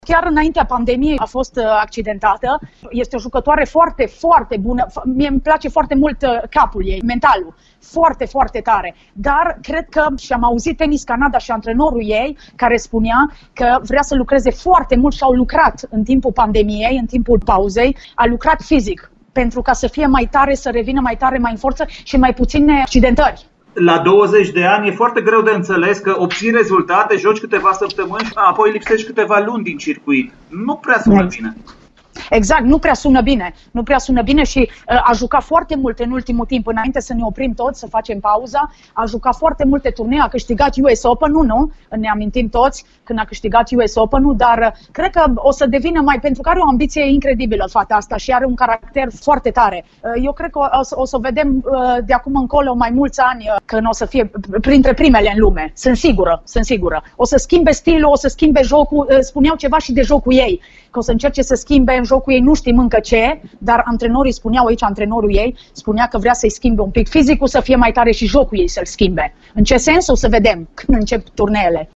Chiar înaintea pandemiei a fost accidentată. Este o jucătoare foarte, foarte bună. Mie îmi place foarte mult capul ei, mentalul. Foarte, foarte tare. Dar cred că, și am auzit Tenis Canada și antrenorul ei, care spunea că vrea să lucreze foarte mult și au lucrat în timpul pandemiei, în timpul pauzei, a lucrat fizic pentru ca să fie mai tare, să revină mai tare, mai în forță și mai puține accidentări. La 20 de ani e foarte greu de înțeles că obții rezultate, joci câteva săptămâni și apoi lipsești câteva luni din circuit. Nu prea sună bine. Exact, nu prea sună bine. Nu prea sună bine și a jucat foarte mult în ultimul timp, înainte să ne oprim toți, să facem pauza. A jucat foarte multe turnee, a câștigat US Open-ul, nu? Ne amintim toți când a câștigat US Open-ul, dar cred că o să devină mai, pentru că are o ambiție incredibilă fata asta și are un caracter foarte tare. Eu cred că o să vedem de acum încolo mai mulți ani când o să fie printre primele în lume. Sunt sigură. O să schimbe stilul, o să schimbe jocul, spuneau ceva și de jocul ei, că o să încerce să schimbe în jocul ei, nu știm încă ce, dar antrenorii spuneau aici, antrenorul ei spunea că vrea să-i schimbe un pic fizicul, să fie mai tare și jocul ei să-l schimbe. În ce sens o să vedem când încep turneele.